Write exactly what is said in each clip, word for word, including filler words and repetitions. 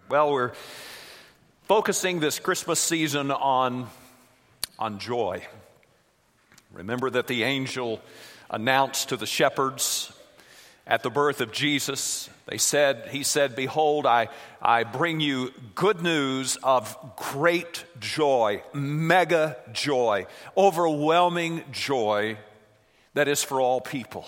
Well, we're focusing this Christmas season on, on joy. Remember that the angel announced to the shepherds at the birth of Jesus, they said, he said, "Behold, I, I bring you good news of great joy, mega joy, overwhelming joy that is for all people."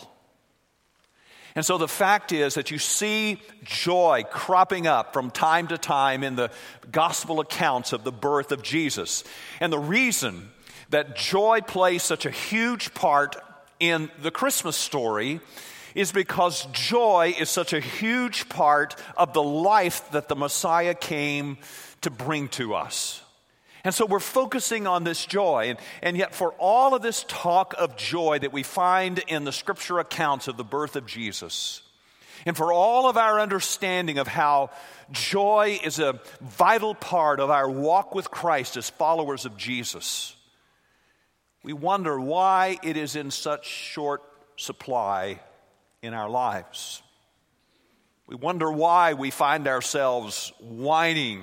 And so the fact is that you see joy cropping up from time to time in the gospel accounts of the birth of Jesus. And the reason that joy plays such a huge part in the Christmas story is because joy is such a huge part of the life that the Messiah came to bring to us. And so we're focusing on this joy. And, and yet for all of this talk of joy that we find in the scripture accounts of the birth of Jesus, and for all of our understanding of how joy is a vital part of our walk with Christ as followers of Jesus, we wonder why it is in such short supply in our lives. We wonder why we find ourselves whining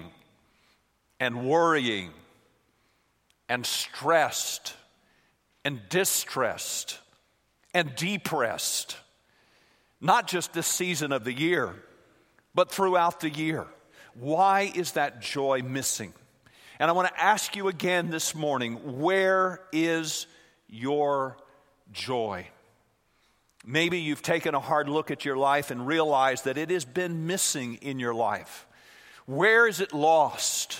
and worrying and stressed and distressed and depressed, not just this season of the year, but throughout the year. Why is that joy missing? And I want to ask you again this morning, where is your joy? Maybe you've taken a hard look at your life and realized that it has been missing in your life. Where is it lost?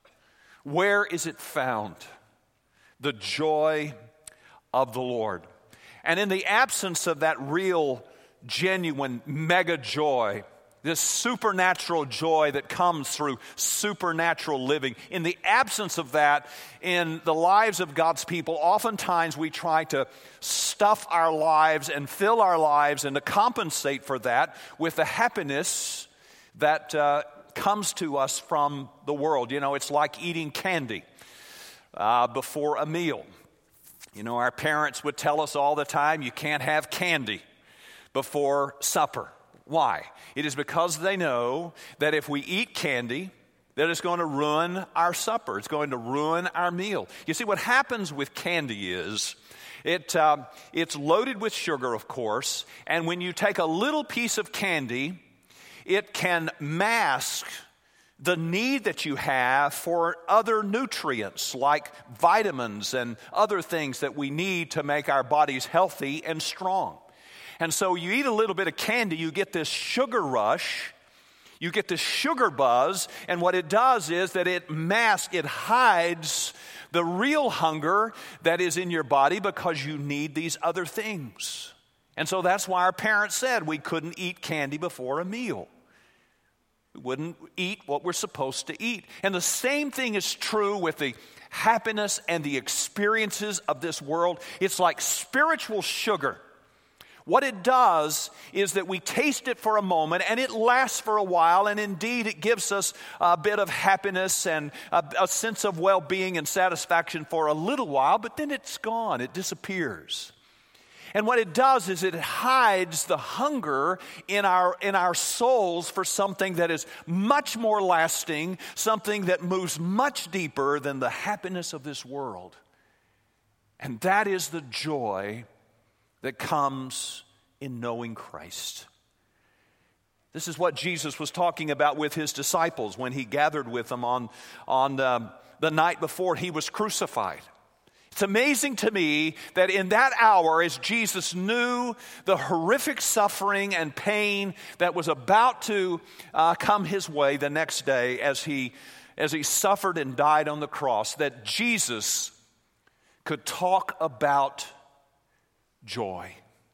Where is it found? The joy of the Lord. And in the absence of that real, genuine, mega joy, this supernatural joy that comes through supernatural living, in the absence of that in the lives of God's people, oftentimes we try to stuff our lives and fill our lives and to compensate for that with the happiness that uh, comes to us from the world. You know, it's like eating candy uh, before a meal. You know, our parents would tell us all the time, you can't have candy before supper. Why? It is because they know that if we eat candy, that it's going to ruin our supper. It's going to ruin our meal. You see, what happens with candy is it uh, it's loaded with sugar, of course, and when you take a little piece of candy, it can mask the need that you have for other nutrients like vitamins and other things that we need to make our bodies healthy and strong. And so you eat a little bit of candy, you get this sugar rush, you get this sugar buzz, and what it does is that it masks, it hides the real hunger that is in your body because you need these other things. And so that's why our parents said we couldn't eat candy before a meal. We wouldn't eat what we're supposed to eat. And the same thing is true with the happiness and the experiences of this world. It's like spiritual sugar. What it does is that we taste it for a moment and it lasts for a while, and indeed it gives us a bit of happiness and a, a sense of well-being and satisfaction for a little while, but then it's gone, it disappears. And what it does is it hides the hunger in our in our souls for something that is much more lasting, something that moves much deeper than the happiness of this world. And that is the joy that comes in knowing Christ. This is what Jesus was talking about with his disciples when he gathered with them on, on um, the night before he was crucified. It's amazing to me that in that hour, as Jesus knew the horrific suffering and pain that was about to uh, come his way the next day as he, as he suffered and died on the cross, that Jesus could talk about joy.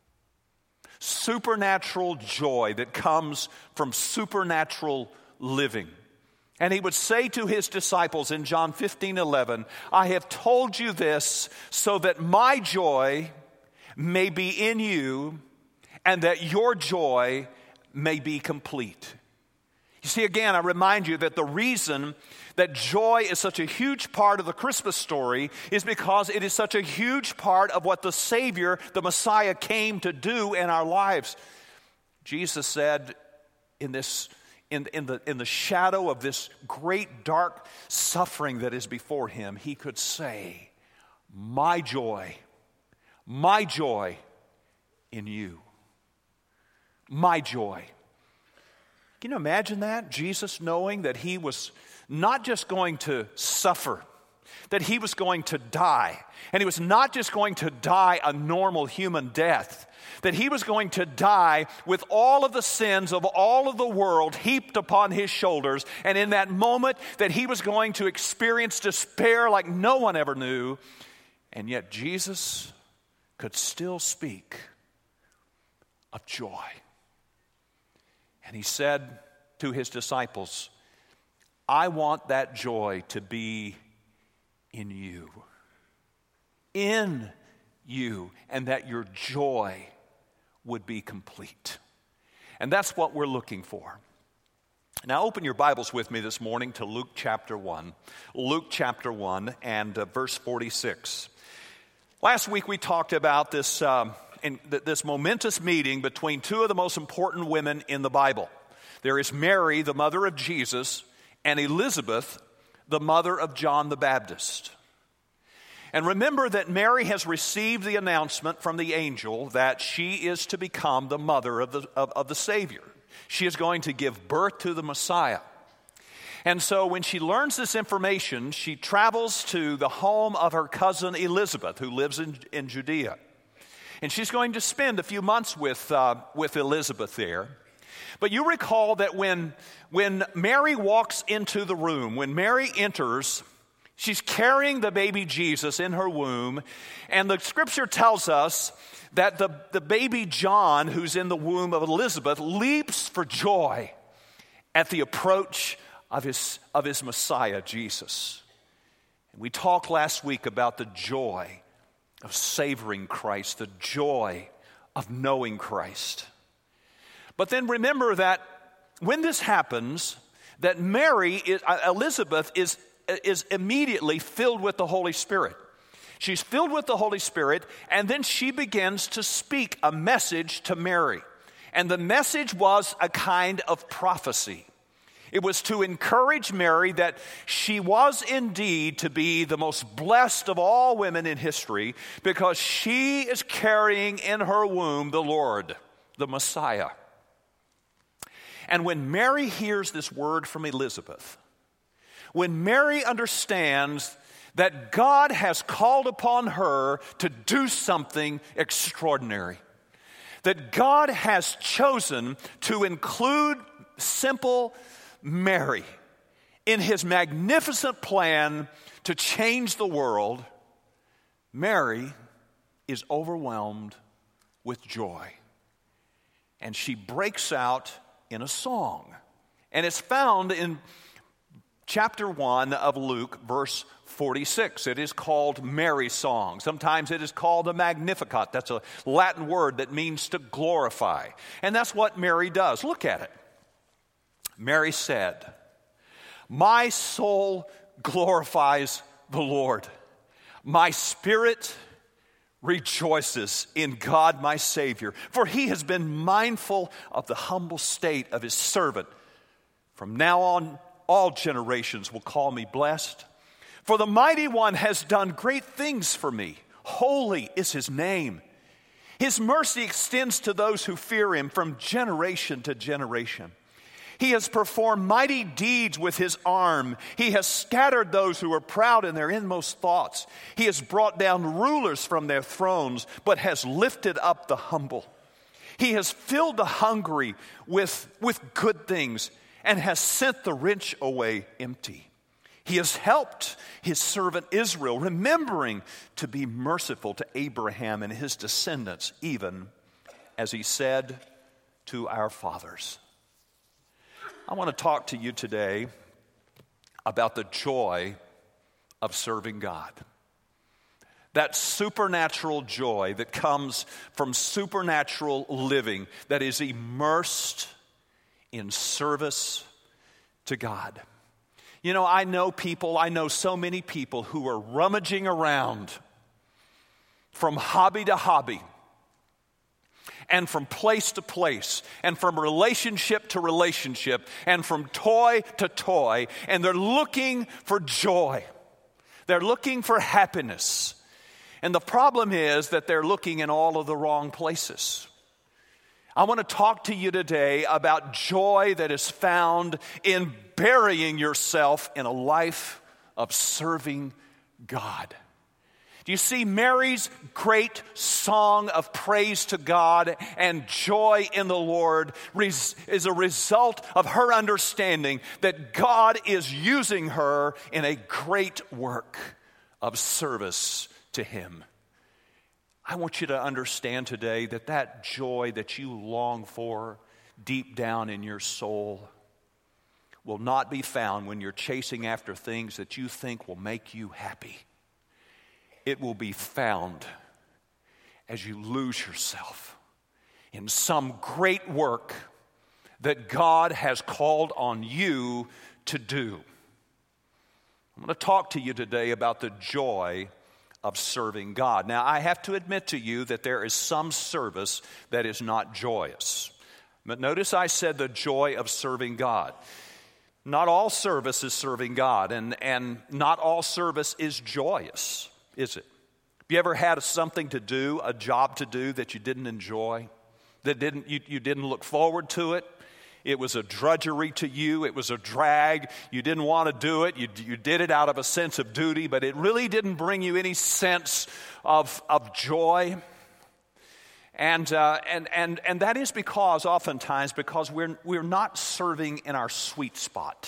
Supernatural joy that comes from supernatural living. And he would say to his disciples in John fifteen eleven, "I have told you this so that my joy may be in you and that your joy may be complete." You see, again, I remind you that the reason that joy is such a huge part of the Christmas story is because it is such a huge part of what the Savior, the Messiah, came to do in our lives. Jesus said in this in, in, the, in the shadow of this great dark suffering that is before him, he could say, my joy, my joy in you. My joy. Can you imagine that? Jesus knowing that he was not just going to suffer, that he was going to die. And he was not just going to die a normal human death, that he was going to die with all of the sins of all of the world heaped upon his shoulders. And in that moment that he was going to experience despair like no one ever knew. And yet Jesus could still speak of joy. And he said to his disciples, I want that joy to be in you. In you. And that your joy would be complete. And that's what we're looking for. Now open your Bibles with me this morning to Luke chapter one. Luke chapter one and uh, verse forty-six. Last week we talked about this, um, in th- this momentous meeting between two of the most important women in the Bible. There is Mary, the mother of Jesus, and Elizabeth, the mother of John the Baptist. And remember that Mary has received the announcement from the angel that she is to become the mother of the, of, of the Savior. She is going to give birth to the Messiah. And so when she learns this information, she travels to the home of her cousin Elizabeth, who lives in, in Judea. And she's going to spend a few months with, uh, with Elizabeth there. But you recall that when, when Mary walks into the room, when Mary enters, she's carrying the baby Jesus in her womb, and the scripture tells us that the, the baby John, who's in the womb of Elizabeth, leaps for joy at the approach of his, of his Messiah, Jesus. And we talked last week about the joy of savoring Christ, the joy of knowing Christ. But then remember that when this happens, that Mary, is, uh, Elizabeth, is is immediately filled with the Holy Spirit. She's filled with the Holy Spirit, and then she begins to speak a message to Mary. And the message was a kind of prophecy. It was to encourage Mary that she was indeed to be the most blessed of all women in history because she is carrying in her womb the Lord, the Messiah. And when Mary hears this word from Elizabeth, when Mary understands that God has called upon her to do something extraordinary, that God has chosen to include simple Mary in his magnificent plan to change the world, Mary is overwhelmed with joy. And she breaks out in a song. And it's found in chapter one of Luke, verse forty-six. It is called Mary's song. Sometimes it is called a Magnificat. That's a Latin word that means to glorify. And that's what Mary does. Look at it. Mary said, my soul glorifies the Lord. My spirit rejoices in God my Savior, for he has been mindful of the humble state of his servant. From now on, all generations will call me blessed. For the Mighty One has done great things for me. Holy is his name. His mercy extends to those who fear him from generation to generation. He has performed mighty deeds with his arm. He has scattered those who are proud in their inmost thoughts. He has brought down rulers from their thrones, but has lifted up the humble. He has filled the hungry with, with good things, and has sent the rich away empty. He has helped his servant Israel, remembering to be merciful to Abraham and his descendants, even as he said to our fathers. I want to talk to you today about the joy of serving God. That supernatural joy that comes from supernatural living that is immersed in service to God. You know, I know people, I know so many people who are rummaging around from hobby to hobby. and from place to place, and from relationship to relationship, and from toy to toy, and they're looking for joy. They're looking for happiness. And the problem is that they're looking in all of the wrong places. I want to talk to you today about joy that is found in burying yourself in a life of serving God. Do you see, Mary's great song of praise to God and joy in the Lord is a result of her understanding that God is using her in a great work of service to Him. I want you to understand today that that joy that you long for deep down in your soul will not be found when you're chasing after things that you think will make you happy. It will be found as you lose yourself in some great work that God has called on you to do. I'm going to talk to you today about the joy of serving God. Now, I have to admit to you that there is some service that is not joyous. But notice I said the joy of serving God. Not all service is serving God, and, and not all service is joyous, is it? Have you ever had something to do, a job to do that you didn't enjoy, that didn't you, you didn't look forward to it? It was a drudgery to you. It was a drag. You didn't want to do it. You, you did it out of a sense of duty, but it really didn't bring you any sense of, of joy. And, uh, and, and, and that is because, oftentimes, because we're, we're not serving in our sweet spot.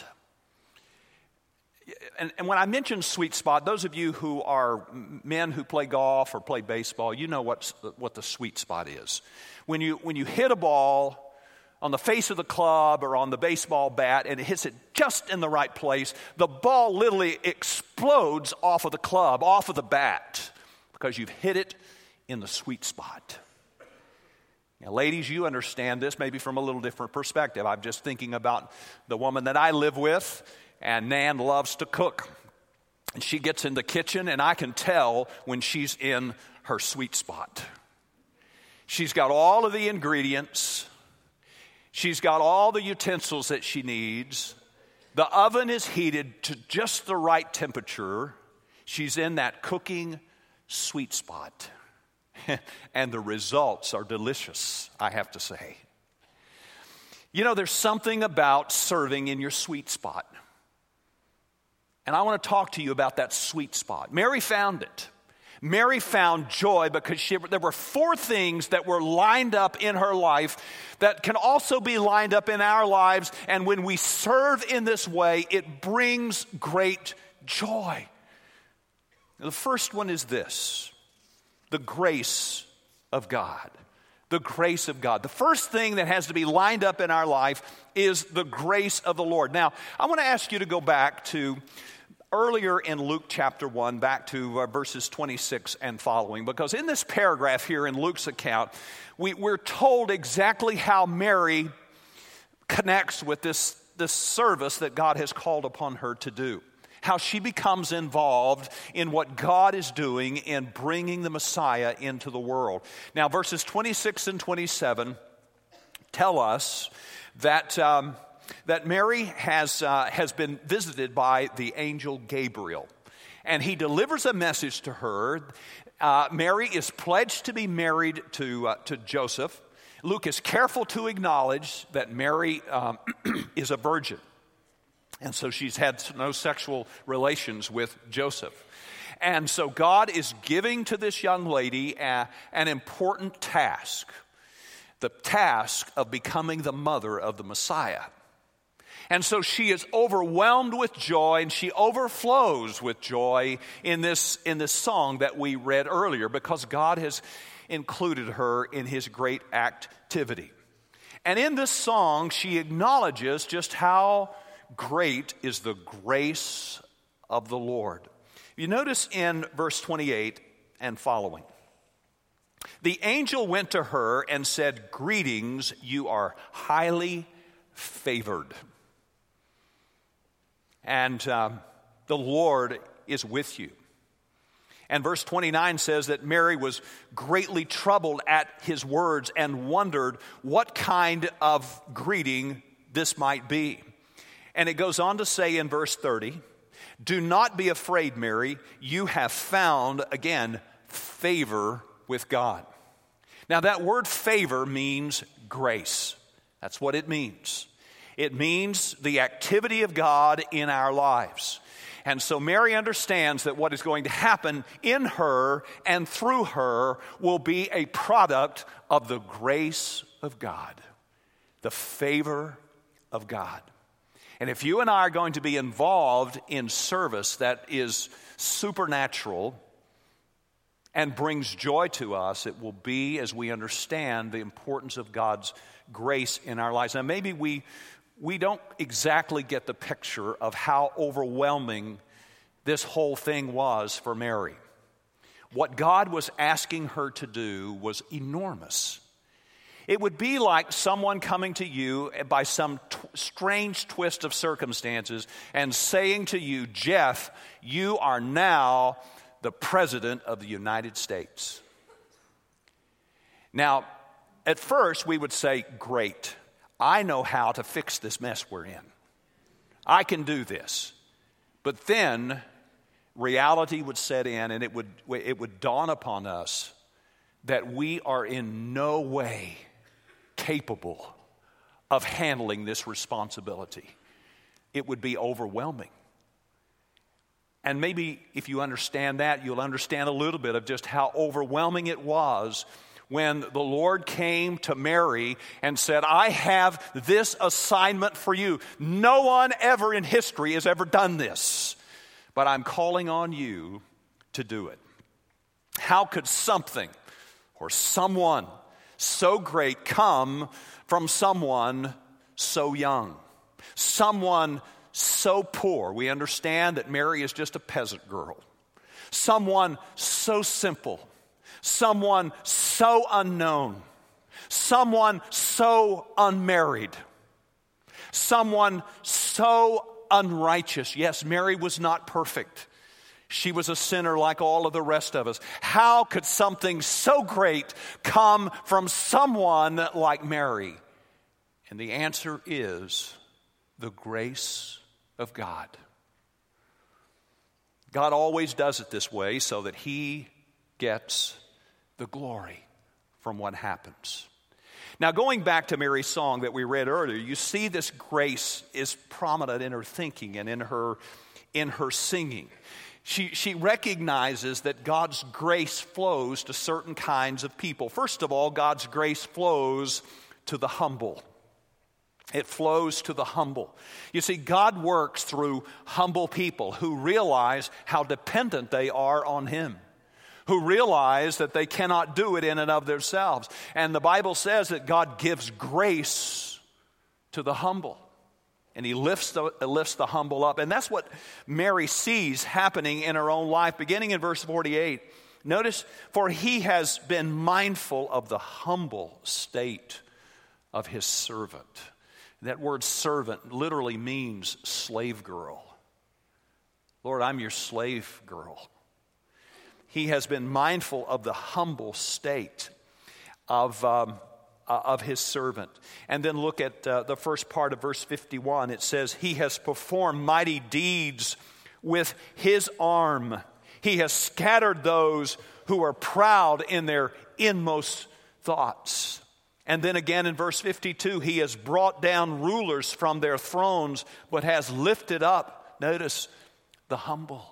And, and when I mention sweet spot, those of you who are men who play golf or play baseball, you know what, what the sweet spot is. When you, when you hit a ball on the face of the club or on the baseball bat and it hits it just in the right place, the ball literally explodes off of the club, off of the bat, because you've hit it in the sweet spot. Now, ladies, you understand this maybe from a little different perspective. I'm just thinking about the woman that I live with, and Nan loves to cook. And she gets in the kitchen, and I can tell when she's in her sweet spot. She's got all of the ingredients. She's got all the utensils that she needs. The oven is heated to just the right temperature. She's in that cooking sweet spot. And the results are delicious, I have to say. You know, there's something about serving in your sweet spot. And I want to talk to you about that sweet spot. Mary found it. Mary found joy because she, there were four things that were lined up in her life that can also be lined up in our lives. And when we serve in this way, it brings great joy. The first one is this: the grace of God. The grace of God. The first thing that has to be lined up in our life is the grace of the Lord. Now, I want to ask you to go back to earlier in Luke chapter one, back to uh, verses twenty-six and following, because in this paragraph here in Luke's account, we, we're told exactly how Mary connects with this, this service that God has called upon her to do. How she becomes involved in what God is doing in bringing the Messiah into the world. Now, verses twenty-six and twenty-seven tell us that um, that Mary has uh, has been visited by the angel Gabriel, and he delivers a message to her. Uh, Mary is pledged to be married to uh, to Joseph. Luke is careful to acknowledge that Mary um, is a virgin. And so she's had no sexual relations with Joseph. And so God is giving to this young lady a, an important task, the task of becoming the mother of the Messiah. And so she is overwhelmed with joy, and she overflows with joy in this, in this song that we read earlier, because God has included her in His great activity. And in this song, she acknowledges just how great is the grace of the Lord. You notice in verse twenty-eight and following, the angel went to her and said, "Greetings, you are highly favored, and um, the Lord is with you." And verse twenty-nine says that Mary was greatly troubled at his words and wondered what kind of greeting this might be. And it goes on to say in verse thirty, "Do not be afraid, Mary. You have found," again, favor with God. Now that word favor means grace. That's what it means. It means the activity of God in our lives. And so Mary understands that what is going to happen in her and through her will be a product of the grace of God, the favor of God. And if you and I are going to be involved in service that is supernatural and brings joy to us, it will be as we understand the importance of God's grace in our lives. Now maybe we we don't exactly get the picture of how overwhelming this whole thing was for Mary. What God was asking her to do was enormous. It would be like someone coming to you by some t- strange twist of circumstances and saying to you, "Jeff, you are now the President of the United States." Now, at first we would say, "Great, I know how to fix this mess we're in. I can do this." But then reality would set in, and it would it would dawn upon us that we are in no way capable of handling this responsibility. It would be overwhelming. And maybe if you understand that, you'll understand a little bit of just how overwhelming it was when the Lord came to Mary and said, "I have this assignment for you. No one ever in history has ever done this, but I'm calling on you to do it." How could something or someone so great come from someone so young? Someone so poor. We understand that Mary is just a peasant girl. Someone so simple. Someone so unknown. Someone so unmarried. Someone so unrighteous. Yes, Mary was not perfect. She was a sinner like all of the rest of us. How could something so great come from someone like Mary? And the answer is the grace of God. God always does it this way so that He gets the glory from what happens. Now, going back to Mary's song that we read earlier, you see this grace is prominent in her thinking and in her, in her singing. She, she recognizes that God's grace flows to certain kinds of people. First of all, God's grace flows to the humble. It flows to the humble. You see, God works through humble people who realize how dependent they are on Him, who realize that they cannot do it in and of themselves. And the Bible says that God gives grace to the humble. And He lifts the, lifts the humble up. And that's what Mary sees happening in her own life, beginning in verse forty-eight. Notice, "For He has been mindful of the humble state of His servant." That word servant literally means slave girl. Lord, I'm your slave girl. He has been mindful of the humble state of um, uh, of His servant. And then look at uh, the first part of verse fifty-one. It says, "He has performed mighty deeds with His arm. He has scattered those who are proud in their inmost thoughts." And then again in verse fifty-two, "He has brought down rulers from their thrones, but has lifted up," notice, "the humble."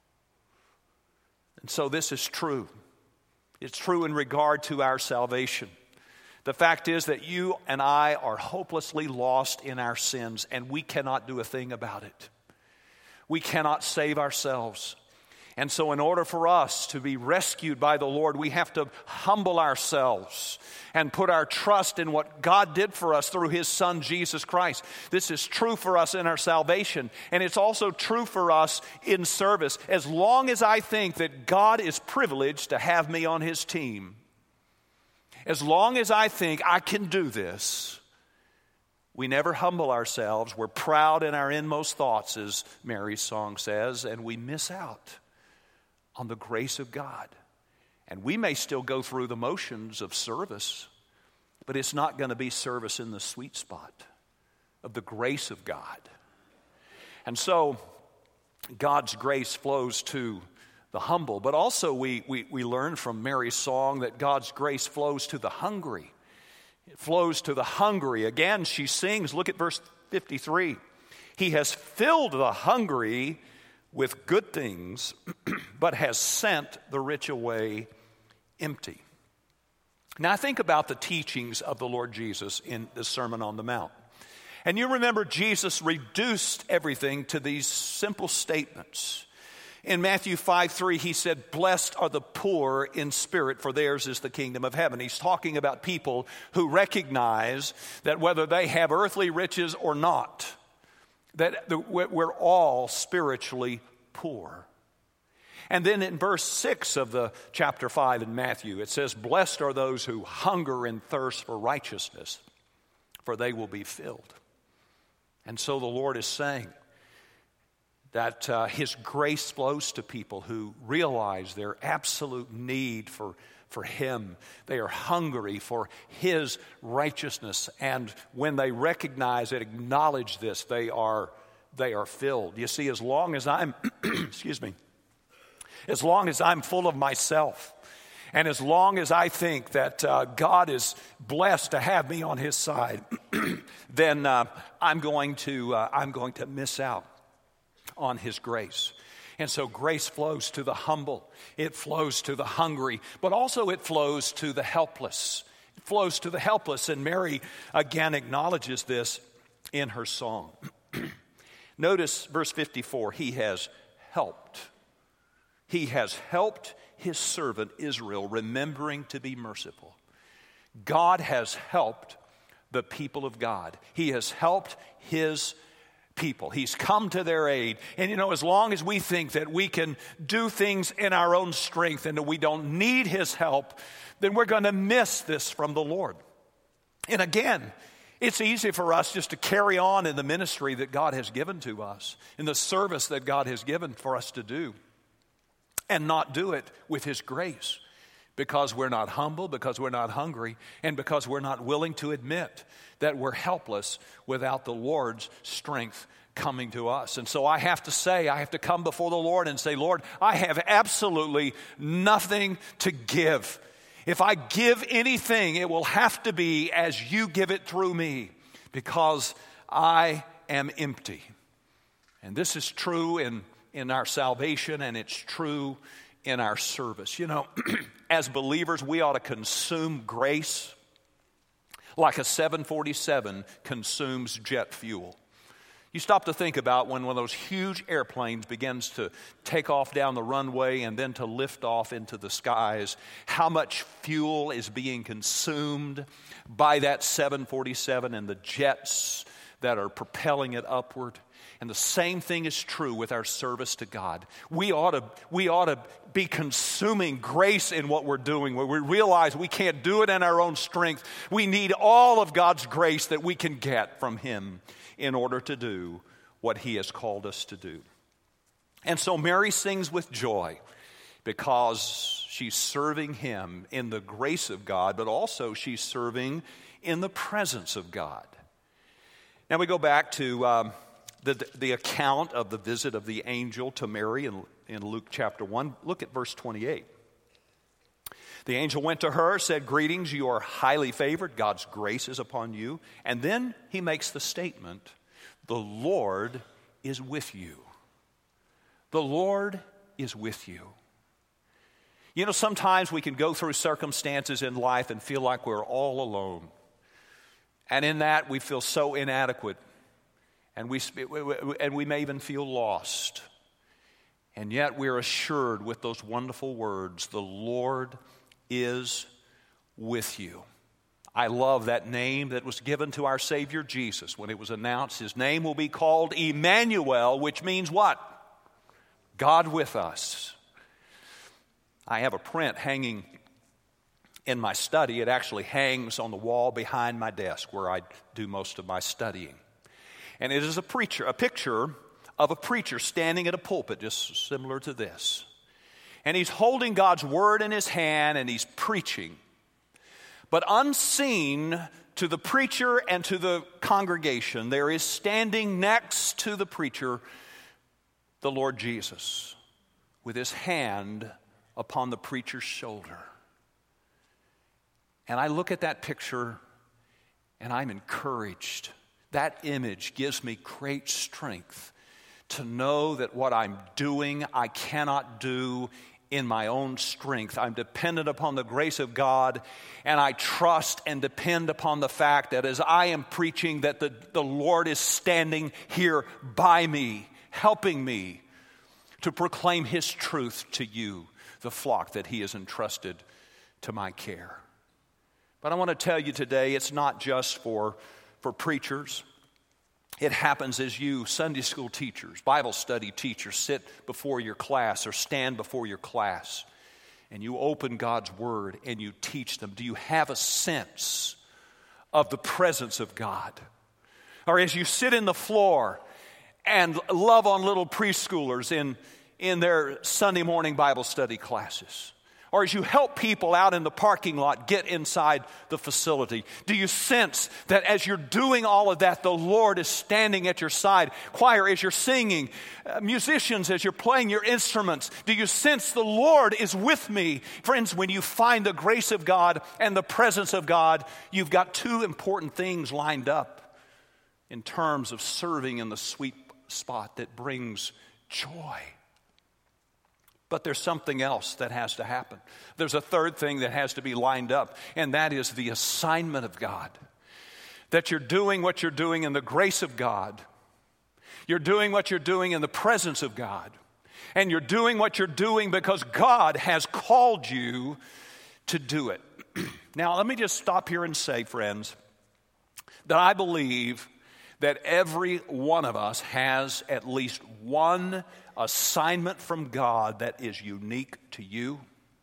And so this is true. It's true in regard to our salvation. The fact is that you and I are hopelessly lost in our sins, and we cannot do a thing about it. We cannot save ourselves. And so in order for us to be rescued by the Lord, we have to humble ourselves and put our trust in what God did for us through His Son, Jesus Christ. This is true for us in our salvation, and it's also true for us in service. As long as I think that God is privileged to have me on His team, as long as I think I can do this, we never humble ourselves. We're proud in our inmost thoughts, as Mary's song says, and we miss out on the grace of God. And we may still go through the motions of service, but it's not going to be service in the sweet spot of the grace of God. And so God's grace flows to the humble, but also we, we, we learn from Mary's song that God's grace flows to the hungry. It flows to the hungry. Again, she sings, look at verse fifty-three. He has filled the hungry with good things, but has sent the rich away empty. Now I think about the teachings of the Lord Jesus in the Sermon on the Mount. And you remember Jesus reduced everything to these simple statements. In Matthew five three, he said, blessed are the poor in spirit, for theirs is the kingdom of heaven. He's talking about people who recognize that whether they have earthly riches or not, that we're all spiritually poor. And then in verse six of the chapter five in Matthew, it says, blessed are those who hunger and thirst for righteousness, for they will be filled. And so the Lord is saying that uh, His grace flows to people who realize their absolute need for, for Him. They are hungry for His righteousness. And when they recognize and acknowledge this, they are, they are filled. You see, as long as I'm, excuse me, as long as I'm full of myself, and as long as I think that uh, God is blessed to have me on His side, then uh, I'm going to uh, I'm going to miss out on His grace. And so grace flows to the humble. It flows to the hungry, but also it flows to the helpless. It flows to the helpless, and Mary again acknowledges this in her song. Notice verse fifty-four. He has helped. He has helped His servant Israel, remembering to be merciful. God has helped the people of God. He has helped His people. He's come to their aid. And you know, as long as we think that we can do things in our own strength and that we don't need His help, then we're going to miss this from the Lord. And again, it's easy for us just to carry on in the ministry that God has given to us, in the service that God has given for us to do, and not do it with His grace, because we're not humble, because we're not hungry, and because we're not willing to admit that we're helpless without the Lord's strength coming to us. And so I have to say, I have to come before the Lord and say, Lord, I have absolutely nothing to give. If I give anything, it will have to be as You give it through me, because I am empty. And this is true in in our salvation, and it's true in our service. You know, as believers, we ought to consume grace like a seven forty-seven consumes jet fuel. You stop to think about when one of those huge airplanes begins to take off down the runway and then to lift off into the skies, how much fuel is being consumed by that seven forty-seven and the jets that are propelling it upward. And the same thing is true with our service to God. We ought to, we ought to be consuming grace in what we're doing, where we realize we can't do it in our own strength. We need all of God's grace that we can get from Him in order to do what He has called us to do. And so Mary sings with joy because she's serving Him in the grace of God, but also she's serving in the presence of God. Now we go back to Um, The, the account of the visit of the angel to Mary in, in Luke chapter one. Look at verse twenty-eight. The angel went to her, said, greetings, you are highly favored. God's grace is upon you. And then he makes the statement, the Lord is with you. The Lord is with you. You know, sometimes we can go through circumstances in life and feel like we're all alone. And in that, we feel so inadequate. And we, and we may even feel lost. And yet we're assured with those wonderful words, the Lord is with you. I love that name that was given to our Savior Jesus when it was announced. His name will be called Emmanuel, which means what? God with us. I have a print hanging in my study. It actually hangs on the wall behind my desk where I do most of my studying. And it is a preacher, a picture of a preacher standing at a pulpit, just similar to this. And he's holding God's word in his hand and he's preaching. But unseen to the preacher and to the congregation, there is standing next to the preacher the Lord Jesus with his hand upon the preacher's shoulder. And I look at that picture and I'm encouraged. That image gives me great strength to know that what I'm doing, I cannot do in my own strength. I'm dependent upon the grace of God, and I trust and depend upon the fact that as I am preaching, that the, the Lord is standing here by me, helping me to proclaim his truth to you, the flock that he has entrusted to my care. But I want to tell you today, it's not just for, for preachers. It happens as you, Sunday school teachers, Bible study teachers, sit before your class or stand before your class and you open God's word and you teach them. Do you have a sense of the presence of God? Or as you sit in the floor and love on little preschoolers in, in their Sunday morning Bible study classes, or as you help people out in the parking lot get inside the facility, do you sense that as you're doing all of that, the Lord is standing at your side? Choir, as you're singing, uh, musicians, as you're playing your instruments, do you sense the Lord is with me? Friends, when you find the grace of God and the presence of God, you've got two important things lined up in terms of serving in the sweet spot that brings joy. But there's something else that has to happen. There's a third thing that has to be lined up, and that is the assignment of God. That you're doing what you're doing in the grace of God. You're doing what you're doing in the presence of God. And you're doing what you're doing because God has called you to do it. Now, let me just stop here and say, friends, that I believe that every one of us has at least one assignment from God that is unique to you,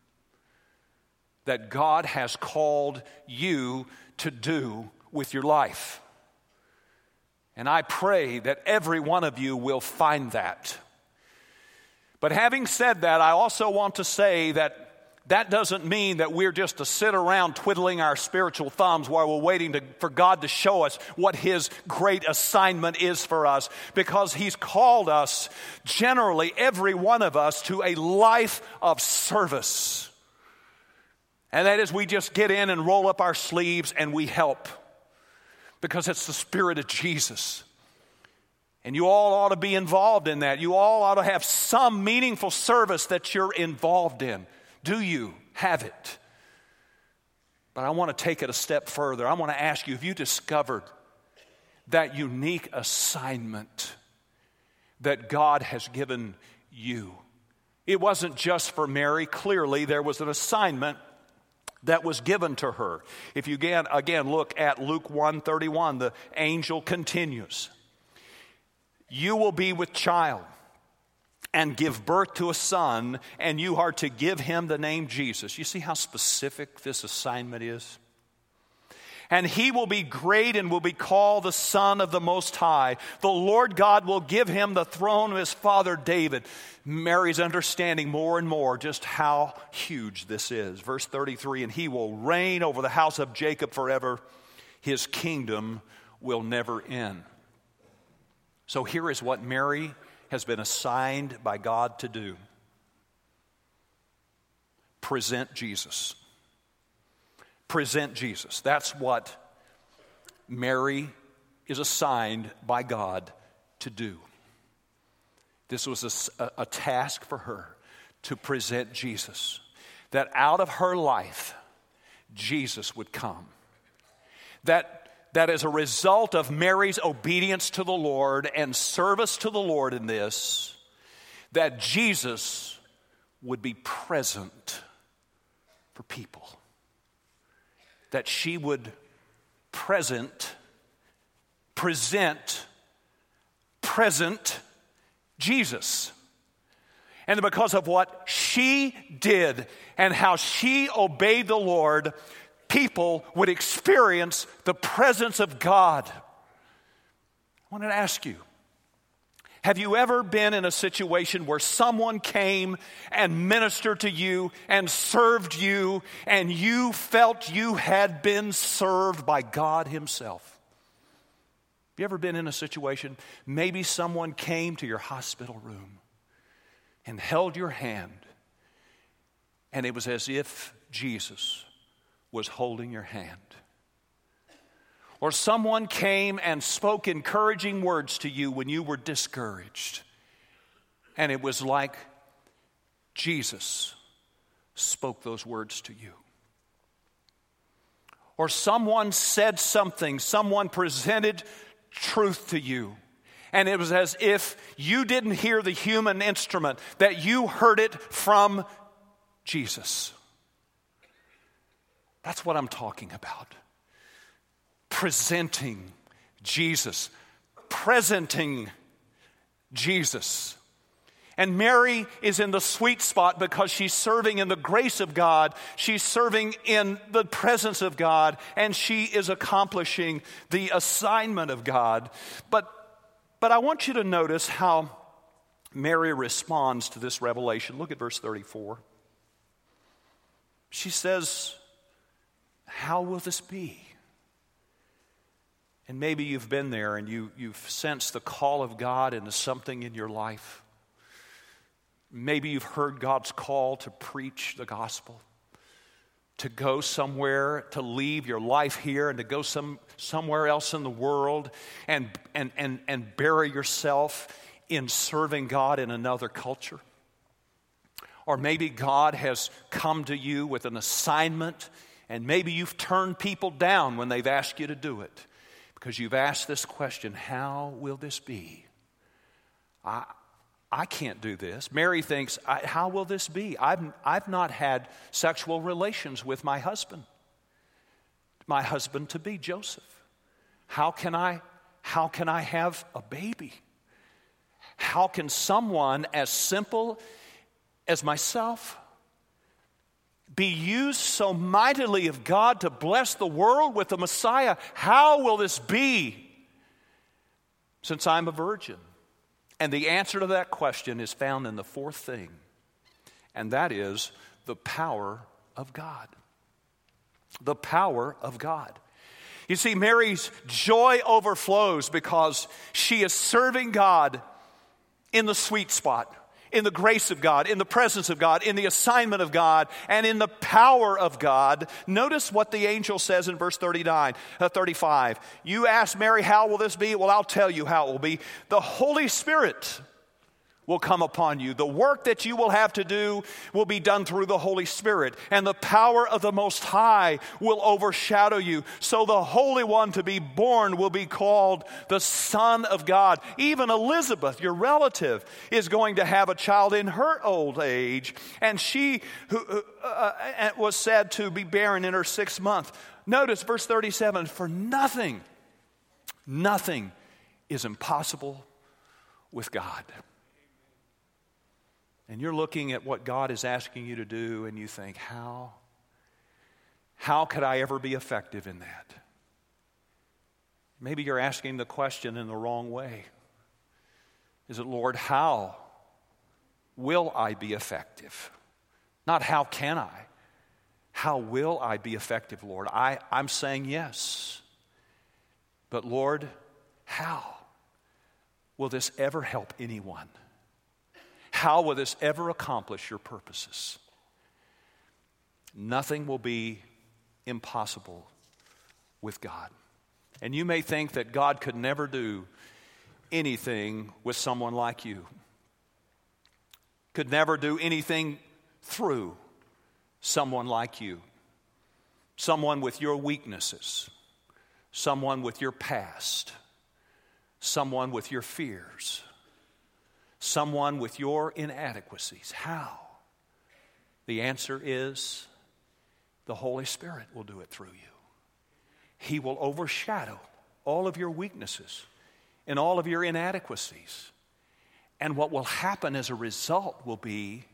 that God has called you to do with your life. And I pray that every one of you will find that. But having said that, I also want to say that that doesn't mean that we're just to sit around twiddling our spiritual thumbs while we're waiting to, for God to show us what his great assignment is for us, because he's called us, generally every one of us, to a life of service. And that is, we just get in and roll up our sleeves and we help, because it's the Spirit of Jesus. And you all ought to be involved in that. You all ought to have some meaningful service that you're involved in. Do you have it? But I want to take it a step further. I want to ask you, have you discovered that unique assignment that God has given you? It wasn't just for Mary. Clearly, there was an assignment that was given to her. If you again, again look at Luke one thirty-one, the angel continues. You will be with child and give birth to a son, and you are to give him the name Jesus. You see how specific this assignment is? And he will be great and will be called the Son of the Most High. The Lord God will give him the throne of his father David. Mary's understanding more and more just how huge this is. Verse thirty-three, and he will reign over the house of Jacob forever. His kingdom will never end. So here is what Mary has been assigned by God to do. Present Jesus. Present Jesus. That's what Mary is assigned by God to do. This was a, a task for her, to present Jesus. That out of her life, Jesus would come. That That as a result of Mary's obedience to the Lord and service to the Lord in this, that Jesus would be present for people. That she would present, present, present Jesus. And because of what she did and how she obeyed the Lord, people would experience the presence of God. I wanted to ask you, Have you ever been in a situation where someone came and ministered to you and served you, and you felt you had been served by God Himself? Have you ever been in a situation, maybe someone came to your hospital room and held your hand, and it was as if Jesus was holding your hand? Or someone came and spoke encouraging words to you when you were discouraged, and it was like Jesus spoke those words to you. Or someone said something, someone presented truth to you, and it was as if you didn't hear the human instrument, that you heard it from Jesus. That's what I'm talking about. Presenting Jesus. Presenting Jesus. And Mary is in the sweet spot because she's serving in the grace of God. She's serving in the presence of God. And she is accomplishing the assignment of God. But, but I want you to notice how Mary responds to this revelation. Look at verse thirty-four. She says, "How will this be?" And maybe you've been there and you, you've sensed the call of God into something in your life. Maybe you've heard God's call to preach the gospel, to go somewhere, to leave your life here and to go some, somewhere else in the world and, and, and, and bury yourself in serving God in another culture. Or maybe God has come to you with an assignment, and maybe you've turned people down when they've asked you to do it because you've asked this question, how will this be? I I can't do this. Mary thinks, I, how will this be? I've, I've not had sexual relations with my husband. My husband to be, Joseph. How can I, how can I have a baby? How can someone as simple as myself be used so mightily of God to bless the world with the Messiah? How will this be since I'm a virgin? And the answer to that question is found in the fourth thing, and that is the power of God. The power of God. You see, Mary's joy overflows because she is serving God in the sweet spot, in the grace of God, in the presence of God, in the assignment of God, and in the power of God. Notice what the angel says in verse thirty-nine, uh, thirty-five. You ask Mary, how will this be? Well, I'll tell you how it will be. The Holy Spirit will come upon you. The work that you will have to do will be done through the Holy Spirit, and the power of the Most High will overshadow you. So the Holy One to be born will be called the Son of God. Even Elizabeth, your relative, is going to have a child in her old age, and she who uh, was said to be barren in her sixth month. Notice verse thirty-seven, for nothing, nothing is impossible with God. And you're looking at what God is asking you to do, and you think, how? How could I ever be effective in that? Maybe you're asking the question in the wrong way. Is it, Lord, how will I be effective? Not how can I? How will I be effective, Lord? I, I'm saying yes. But Lord, how will this ever help anyone? How will this ever accomplish your purposes? Nothing will be impossible with God. And you may think that God could never do anything with someone like you. Could never do anything through someone like you. Someone with your weaknesses. Someone with your past. Someone with your fears. Someone with your inadequacies. How? The answer is the Holy Spirit will do it through you. He will overshadow all of your weaknesses and all of your inadequacies. And what will happen as a result will be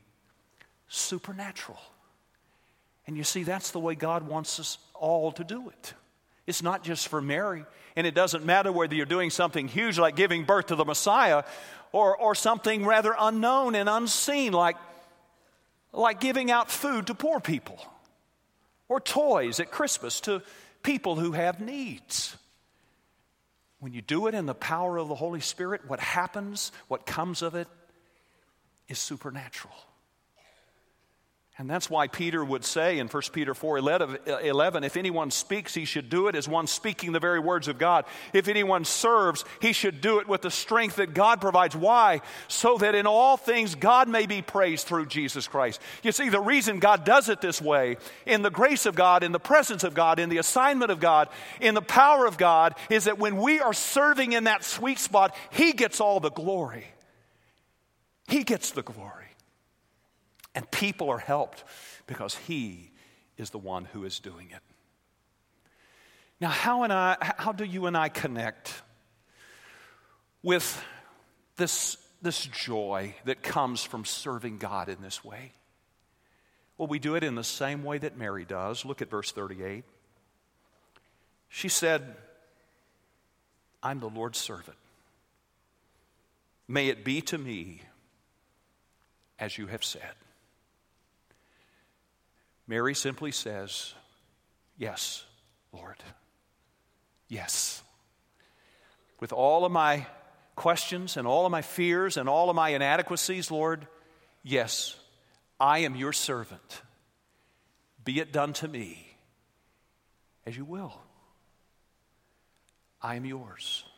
supernatural. And you see, that's the way God wants us all to do it. It's not just for Mary. And it doesn't matter whether you're doing something huge like giving birth to the Messiah or, or something rather unknown and unseen like, like giving out food to poor people or toys at Christmas to people who have needs. When you do it in the power of the Holy Spirit, what happens, what comes of it, is supernatural. And that's why Peter would say in First Peter four eleven, if anyone speaks, he should do it as one speaking the very words of God. If anyone serves, he should do it with the strength that God provides. Why? So that in all things God may be praised through Jesus Christ. You see, the reason God does it this way, in the grace of God, in the presence of God, in the assignment of God, in the power of God, is that when we are serving in that sweet spot, He gets all the glory. He gets the glory. And people are helped because He is the one who is doing it. Now, how and I, how do you and I connect with this, this joy that comes from serving God in this way? Well, we do it in the same way that Mary does. Look at verse thirty-eight. She said, I'm the Lord's servant. May it be to me as you have said. Mary simply says, yes, Lord. Yes. With all of my questions and all of my fears and all of my inadequacies, Lord, yes, I am your servant. Be it done to me as you will. I am yours.